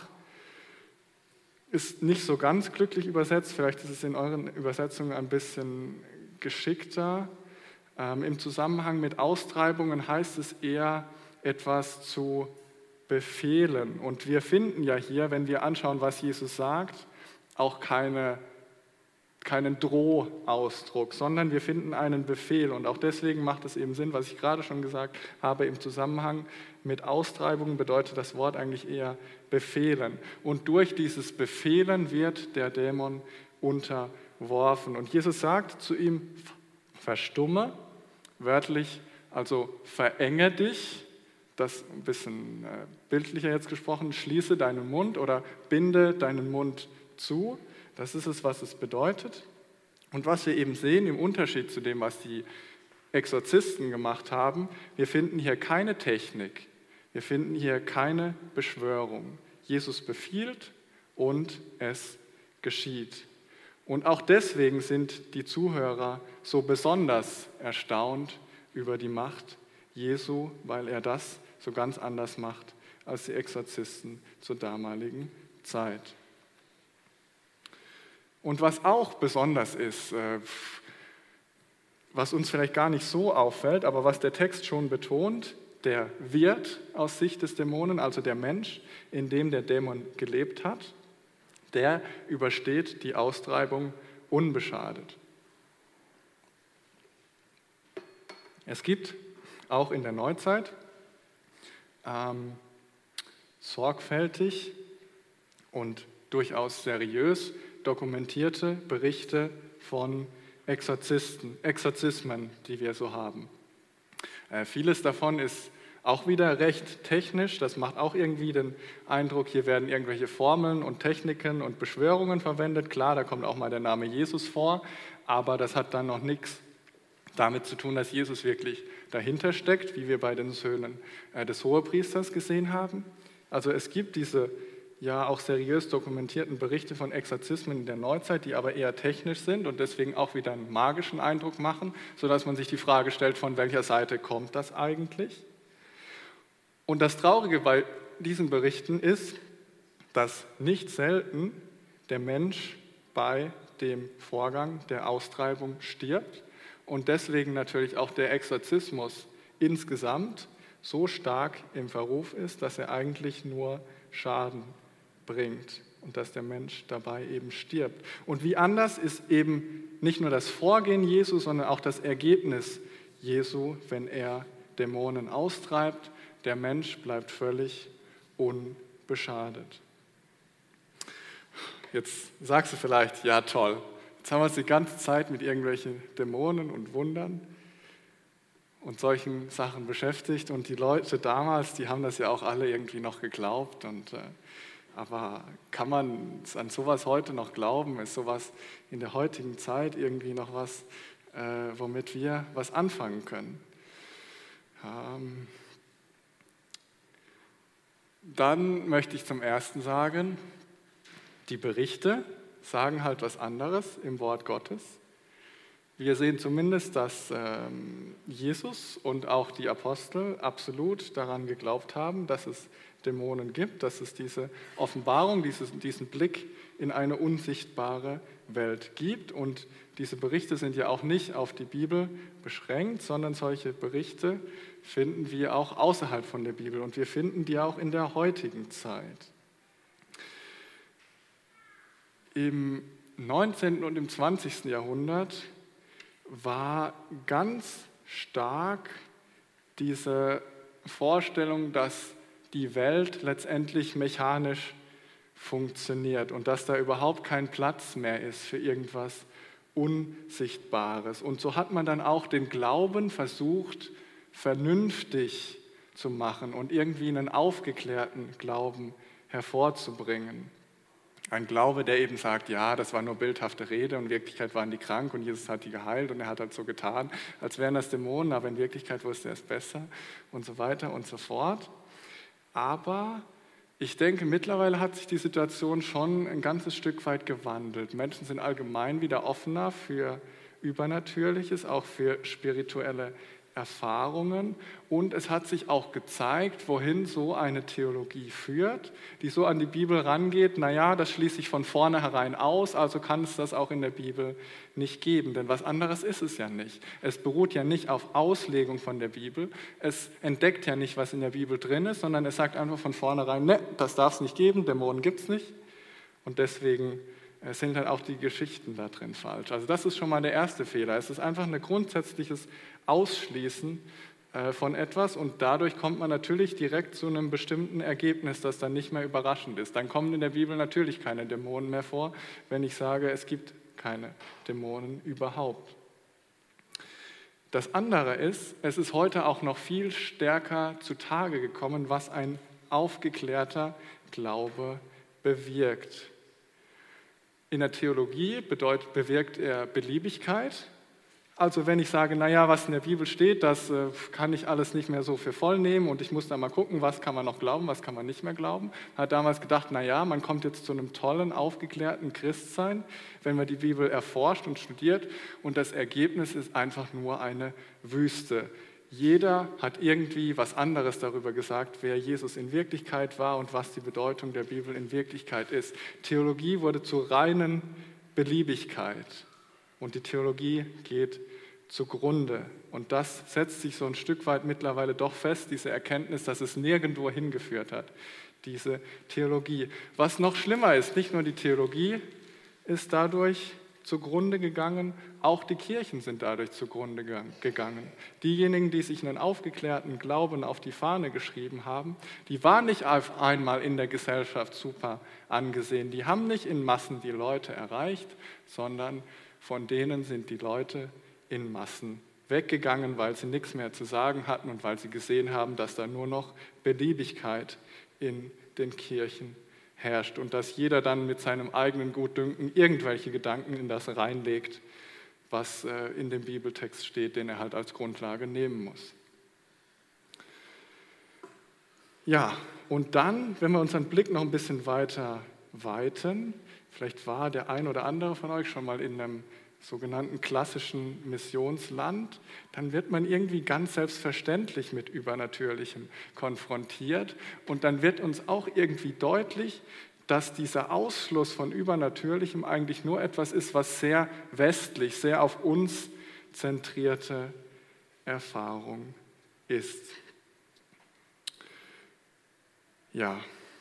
Speaker 1: ist nicht so ganz glücklich übersetzt, vielleicht ist es in euren Übersetzungen ein bisschen geschickter. Im Zusammenhang mit Austreibungen heißt es eher, etwas zu befehlen. Und wir finden ja hier, wenn wir anschauen, was Jesus sagt, auch keinen Drohausdruck, sondern wir finden einen Befehl. Und auch deswegen macht es eben Sinn, was ich gerade schon gesagt habe, im Zusammenhang mit Austreibungen bedeutet das Wort eigentlich eher befehlen. Und durch dieses Befehlen wird der Dämon unterworfen. Und Jesus sagt zu ihm, verstumme, wörtlich, also verenge dich, das ein bisschen bildlicher jetzt gesprochen, schließe deinen Mund oder binde deinen Mund zu. Das ist es, was es bedeutet. Und was wir eben sehen im Unterschied zu dem, was die Exorzisten gemacht haben, wir finden hier keine Technik, wir finden hier keine Beschwörung. Jesus befiehlt und es geschieht. Und auch deswegen sind die Zuhörer so besonders erstaunt über die Macht Jesu, weil er das so ganz anders macht als die Exorzisten zur damaligen Zeit. Und was auch besonders ist, was uns vielleicht gar nicht so auffällt, aber was der Text schon betont, der Wirt aus Sicht des Dämonen, also der Mensch, in dem der Dämon gelebt hat, der übersteht die Austreibung unbeschadet. Es gibt auch in der Neuzeit sorgfältig und durchaus seriös dokumentierte Berichte von Exorzismen, die wir so haben. Vieles davon ist auch wieder recht technisch, das macht auch irgendwie den Eindruck, hier werden irgendwelche Formeln und Techniken und Beschwörungen verwendet. Klar, da kommt auch mal der Name Jesus vor, aber das hat dann noch nichts damit zu tun, dass Jesus wirklich dahinter steckt, wie wir bei den Söhnen des Hohepriesters gesehen haben. Also es gibt diese ja auch seriös dokumentierten Berichte von Exorzismen in der Neuzeit, die aber eher technisch sind und deswegen auch wieder einen magischen Eindruck machen, sodass man sich die Frage stellt, von welcher Seite kommt das eigentlich? Und das Traurige bei diesen Berichten ist, dass nicht selten der Mensch bei dem Vorgang der Austreibung stirbt und deswegen natürlich auch der Exorzismus insgesamt so stark im Verruf ist, dass er eigentlich nur Schaden bringt und dass der Mensch dabei eben stirbt. Und wie anders ist eben nicht nur das Vorgehen Jesu, sondern auch das Ergebnis Jesu, wenn er Dämonen austreibt. Der Mensch bleibt völlig unbeschadet. Jetzt sagst du vielleicht, ja toll, jetzt haben wir uns die ganze Zeit mit irgendwelchen Dämonen und Wundern und solchen Sachen beschäftigt und die Leute damals, die haben das ja auch alle irgendwie noch geglaubt. Aber kann man an sowas heute noch glauben? Ist sowas in der heutigen Zeit irgendwie noch was, womit wir was anfangen können? Dann möchte ich zum Ersten sagen, die Berichte sagen halt was anderes im Wort Gottes. Wir sehen zumindest, dass Jesus und auch die Apostel absolut daran geglaubt haben, dass es Dämonen gibt, dass es diese Offenbarung, diesen Blick in eine unsichtbare Welt gibt. Und diese Berichte sind ja auch nicht auf die Bibel beschränkt, sondern solche Berichte finden wir auch außerhalb von der Bibel und wir finden die auch in der heutigen Zeit. Im 19. und im 20. Jahrhundert war ganz stark diese Vorstellung, dass die Welt letztendlich mechanisch funktioniert und dass da überhaupt kein Platz mehr ist für irgendwas Unsichtbares. Und so hat man dann auch den Glauben versucht, vernünftig zu machen und irgendwie einen aufgeklärten Glauben hervorzubringen. Ein Glaube, der eben sagt, ja, das war nur bildhafte Rede und in Wirklichkeit waren die krank und Jesus hat die geheilt und er hat halt so getan, als wären das Dämonen, aber in Wirklichkeit wusste er es besser und so weiter und so fort. Aber ich denke, mittlerweile hat sich die Situation schon ein ganzes Stück weit gewandelt. Menschen sind allgemein wieder offener für Übernatürliches, auch für spirituelle Erfahrungen. Und es hat sich auch gezeigt, wohin so eine Theologie führt, die so an die Bibel rangeht, naja, das schließe ich von vornherein aus, also kann es das auch in der Bibel nicht geben. Denn was anderes ist es ja nicht. Es beruht ja nicht auf Auslegung von der Bibel. Es entdeckt ja nicht, was in der Bibel drin ist, sondern es sagt einfach von vornherein, ne, das darf es nicht geben, Dämonen gibt es nicht. Und deswegen sind dann auch die Geschichten da drin falsch. Also das ist schon mal der erste Fehler. Es ist einfach ein grundsätzliches Ausschließen von etwas und dadurch kommt man natürlich direkt zu einem bestimmten Ergebnis, das dann nicht mehr überraschend ist. Dann kommen in der Bibel natürlich keine Dämonen mehr vor, wenn ich sage, es gibt keine Dämonen überhaupt. Das andere ist, es ist heute auch noch viel stärker zutage gekommen, was ein aufgeklärter Glaube bewirkt. In der Theologie bewirkt er Beliebigkeit. Also wenn ich sage, naja, was in der Bibel steht, das kann ich alles nicht mehr so für voll nehmen und ich muss da mal gucken, was kann man noch glauben, was kann man nicht mehr glauben. Hat damals gedacht, naja, man kommt jetzt zu einem tollen, aufgeklärten Christsein, wenn man die Bibel erforscht und studiert und das Ergebnis ist einfach nur eine Wüste. Jeder hat irgendwie was anderes darüber gesagt, wer Jesus in Wirklichkeit war und was die Bedeutung der Bibel in Wirklichkeit ist. Theologie wurde zur reinen Beliebigkeit und die Theologie geht zugrunde. Und das setzt sich so ein Stück weit mittlerweile doch fest, diese Erkenntnis, dass es nirgendwo hingeführt hat, diese Theologie. Was noch schlimmer ist, nicht nur die Theologie ist dadurch zugrunde gegangen, auch die Kirchen sind dadurch zugrunde gegangen. Diejenigen, die sich einen aufgeklärten Glauben auf die Fahne geschrieben haben, die waren nicht auf einmal in der Gesellschaft super angesehen. Die haben nicht in Massen die Leute erreicht, sondern von denen sind die Leute in Massen weggegangen, weil sie nichts mehr zu sagen hatten und weil sie gesehen haben, dass da nur noch Beliebigkeit in den Kirchen herrscht und dass jeder dann mit seinem eigenen Gutdünken irgendwelche Gedanken in das reinlegt, was in dem Bibeltext steht, den er halt als Grundlage nehmen muss. Ja, und dann, wenn wir unseren Blick noch ein bisschen weiter weiten, vielleicht war der ein oder andere von euch schon mal in einem sogenannten klassischen Missionsland, dann wird man irgendwie ganz selbstverständlich mit Übernatürlichem konfrontiert und dann wird uns auch irgendwie deutlich, dass dieser Ausschluss von Übernatürlichem eigentlich nur etwas ist, was sehr westlich, sehr auf uns zentrierte Erfahrung ist. Ja,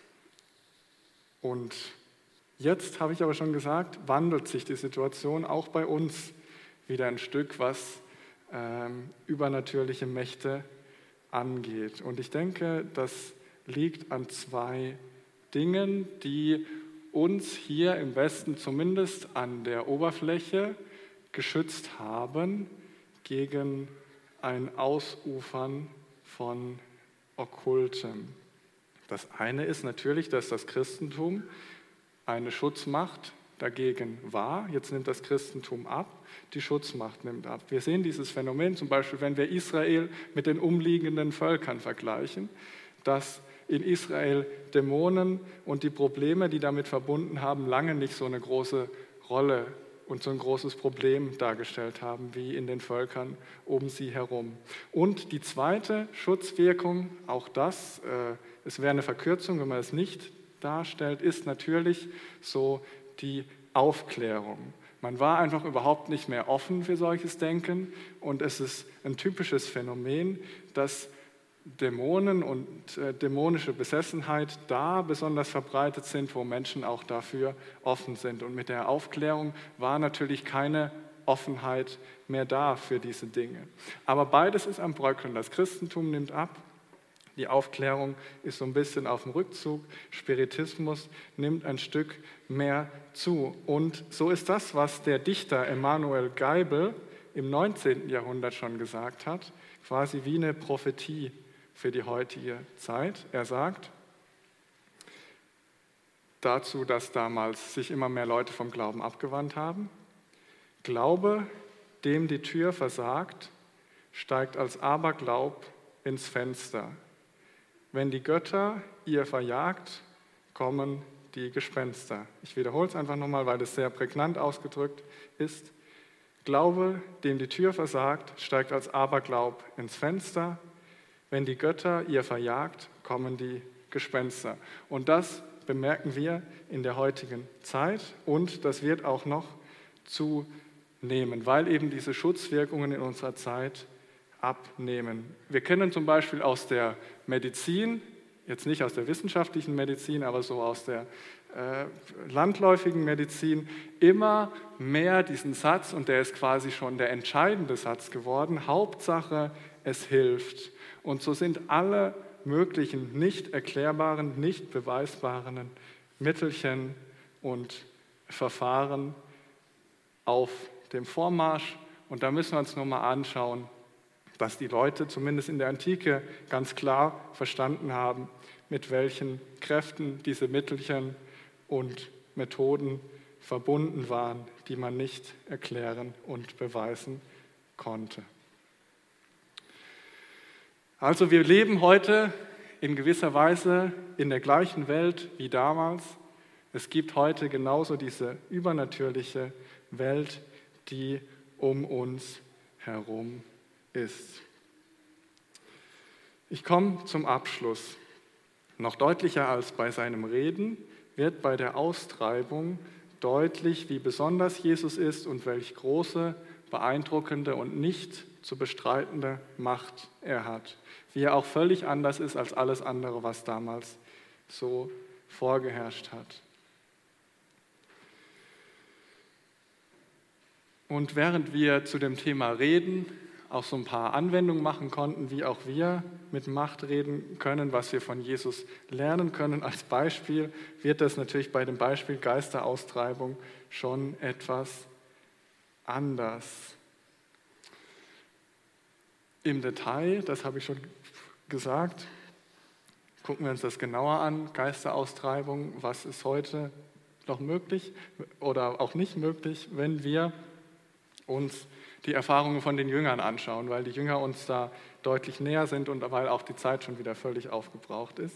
Speaker 1: und jetzt, habe ich aber schon gesagt, wandelt sich die Situation auch bei uns wieder ein Stück, was übernatürliche Mächte angeht. Und ich denke, das liegt an zwei Dingen, die uns hier im Westen zumindest an der Oberfläche geschützt haben gegen ein Ausufern von Okkultem. Das eine ist natürlich, dass das Christentum eine Schutzmacht dagegen war. Jetzt nimmt das Christentum ab, die Schutzmacht nimmt ab. Wir sehen dieses Phänomen zum Beispiel, wenn wir Israel mit den umliegenden Völkern vergleichen, dass in Israel Dämonen und die Probleme, die damit verbunden haben, lange nicht so eine große Rolle und so ein großes Problem dargestellt haben wie in den Völkern um sie herum. Und die zweite Schutzwirkung, auch das, es wäre eine Verkürzung, wenn man es nicht darstellt, ist natürlich so die Aufklärung. Man war einfach überhaupt nicht mehr offen für solches Denken und es ist ein typisches Phänomen, dass Dämonen und dämonische Besessenheit da besonders verbreitet sind, wo Menschen auch dafür offen sind. Und mit der Aufklärung war natürlich keine Offenheit mehr da für diese Dinge. Aber beides ist am Bröckeln. Das Christentum nimmt ab. Die Aufklärung ist so ein bisschen auf dem Rückzug. Spiritismus nimmt ein Stück mehr zu. Und so ist das, was der Dichter Emanuel Geibel im 19. Jahrhundert schon gesagt hat, quasi wie eine Prophetie für die heutige Zeit. Er sagt dazu, dass damals sich immer mehr Leute vom Glauben abgewandt haben: Glaube, dem die Tür versagt, steigt als Aberglaub ins Fenster. Wenn die Götter ihr verjagt, kommen die Gespenster. Ich wiederhole es einfach nochmal, weil das sehr prägnant ausgedrückt ist. Glaube, dem die Tür versagt, steigt als Aberglaub ins Fenster. Wenn die Götter ihr verjagt, kommen die Gespenster. Und das bemerken wir in der heutigen Zeit und das wird auch noch zunehmen, weil eben diese Schutzwirkungen in unserer Zeit abnehmen. Wir kennen zum Beispiel aus der Medizin, jetzt nicht aus der wissenschaftlichen Medizin, aber so aus der landläufigen Medizin, immer mehr diesen Satz, und der ist quasi schon der entscheidende Satz geworden: Hauptsache, es hilft. Und so sind alle möglichen nicht erklärbaren, nicht beweisbaren Mittelchen und Verfahren auf dem Vormarsch. Und da müssen wir uns nochmal anschauen, dass die Leute zumindest in der Antike ganz klar verstanden haben, mit welchen Kräften diese Mittelchen und Methoden verbunden waren, die man nicht erklären und beweisen konnte. Also wir leben heute in gewisser Weise in der gleichen Welt wie damals. Es gibt heute genauso diese übernatürliche Welt, die um uns herum ist. Ich komme zum Abschluss. Noch deutlicher als bei seinem Reden wird bei der Austreibung deutlich, wie besonders Jesus ist und welch große, beeindruckende und nicht zu bestreitende Macht er hat. Wie er auch völlig anders ist als alles andere, was damals so vorgeherrscht hat. Und während wir zu dem Thema reden, auch so ein paar Anwendungen machen konnten, wie auch wir mit Macht reden können, was wir von Jesus lernen können als Beispiel, wird das natürlich bei dem Beispiel Geisteraustreibung schon etwas anders. Im Detail, das habe ich schon gesagt, gucken wir uns das genauer an. Geisteraustreibung, was ist heute noch möglich oder auch nicht möglich, wenn wir uns die Erfahrungen von den Jüngern anschauen, weil die Jünger uns da deutlich näher sind und weil auch die Zeit schon wieder völlig aufgebraucht ist.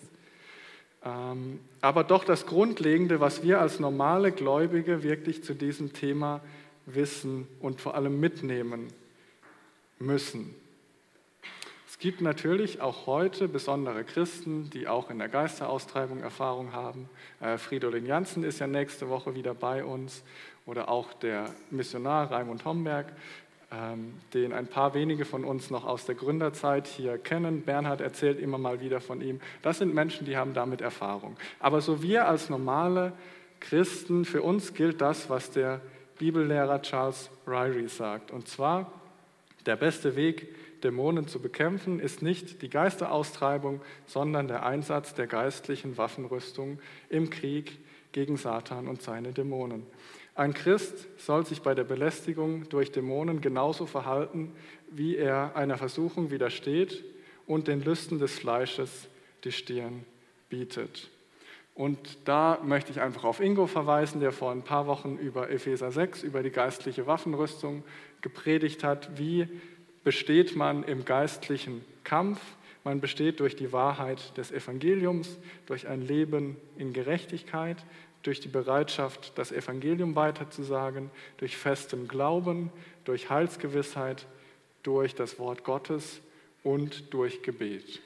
Speaker 1: Aber doch das Grundlegende, was wir als normale Gläubige wirklich zu diesem Thema wissen und vor allem mitnehmen müssen. Es gibt natürlich auch heute besondere Christen, die auch in der Geisteraustreibung Erfahrung haben. Fridolin Jansen ist ja nächste Woche wieder bei uns oder auch der Missionar Raimund Homberg, den ein paar wenige von uns noch aus der Gründerzeit hier kennen. Bernhard erzählt immer mal wieder von ihm. Das sind Menschen, die haben damit Erfahrung. Aber so wir als normale Christen, für uns gilt das, was der Bibellehrer Charles Ryrie sagt. Und zwar, der beste Weg, Dämonen zu bekämpfen, ist nicht die Geisteraustreibung, sondern der Einsatz der geistlichen Waffenrüstung im Krieg gegen Satan und seine Dämonen. Ein Christ soll sich bei der Belästigung durch Dämonen genauso verhalten, wie er einer Versuchung widersteht und den Lüsten des Fleisches die Stirn bietet. Und da möchte ich einfach auf Ingo verweisen, der vor ein paar Wochen über Epheser 6, über die geistliche Waffenrüstung gepredigt hat. Wie besteht man im geistlichen Kampf? Man besteht durch die Wahrheit des Evangeliums, durch ein Leben in Gerechtigkeit, durch die Bereitschaft, das Evangelium weiterzusagen, durch festem Glauben, durch Heilsgewissheit, durch das Wort Gottes und durch Gebet.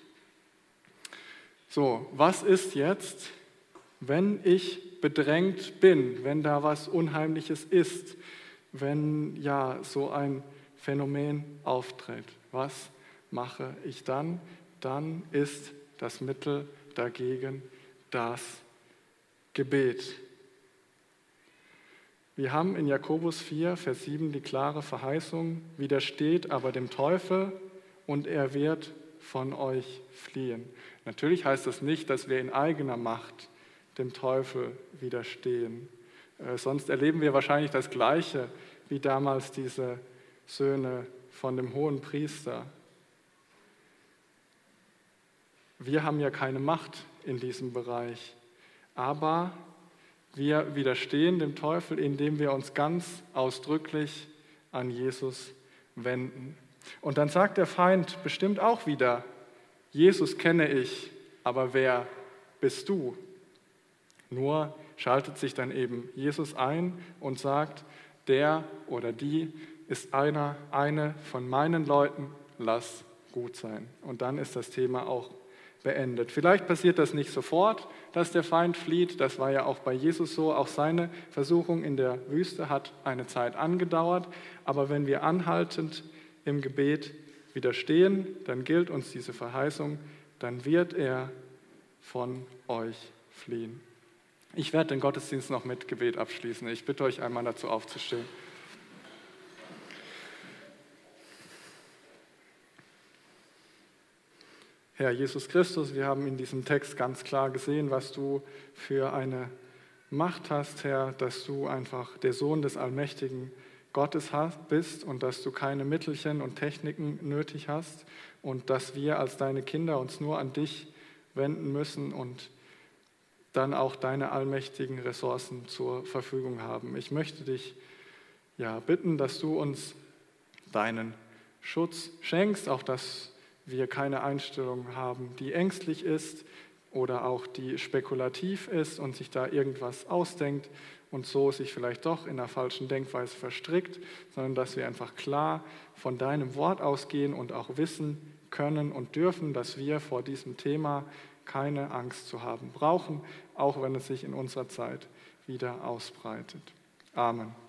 Speaker 1: So, was ist jetzt, wenn ich bedrängt bin, wenn da was Unheimliches ist, wenn ja so ein Phänomen auftritt? Was mache ich dann? Dann ist das Mittel dagegen das Gebet. Wir haben in Jakobus 4, Vers 7 die klare Verheißung: Widersteht aber dem Teufel und er wird von euch fliehen. Natürlich heißt das nicht, dass wir in eigener Macht dem Teufel widerstehen. Sonst erleben wir wahrscheinlich das Gleiche wie damals diese Söhne von dem hohen Priester. Wir haben ja keine Macht in diesem Bereich, aber wir widerstehen dem Teufel, indem wir uns ganz ausdrücklich an Jesus wenden. Und dann sagt der Feind bestimmt auch wieder: Jesus kenne ich, aber wer bist du? Nur schaltet sich dann eben Jesus ein und sagt: Der oder die ist eine von meinen Leuten, lass gut sein. Und dann ist das Thema auch beendet. Vielleicht passiert das nicht sofort, dass der Feind flieht. Das war ja auch bei Jesus so. Auch seine Versuchung in der Wüste hat eine Zeit angedauert. Aber wenn wir anhaltend im Gebet widerstehen, dann gilt uns diese Verheißung: Dann wird er von euch fliehen. Ich werde den Gottesdienst noch mit Gebet abschließen. Ich bitte euch einmal dazu aufzustehen. Herr Jesus Christus, wir haben in diesem Text ganz klar gesehen, was du für eine Macht hast, Herr, dass du einfach der Sohn des allmächtigen Gottes bist und dass du keine Mittelchen und Techniken nötig hast und dass wir als deine Kinder uns nur an dich wenden müssen und dann auch deine allmächtigen Ressourcen zur Verfügung haben. Ich möchte dich bitten, dass du uns deinen Schutz schenkst, auch dass wir keine Einstellung haben, die ängstlich ist oder auch die spekulativ ist und sich da irgendwas ausdenkt und so sich vielleicht doch in einer falschen Denkweise verstrickt, sondern dass wir einfach klar von deinem Wort ausgehen und auch wissen können und dürfen, dass wir vor diesem Thema keine Angst zu haben brauchen, auch wenn es sich in unserer Zeit wieder ausbreitet. Amen.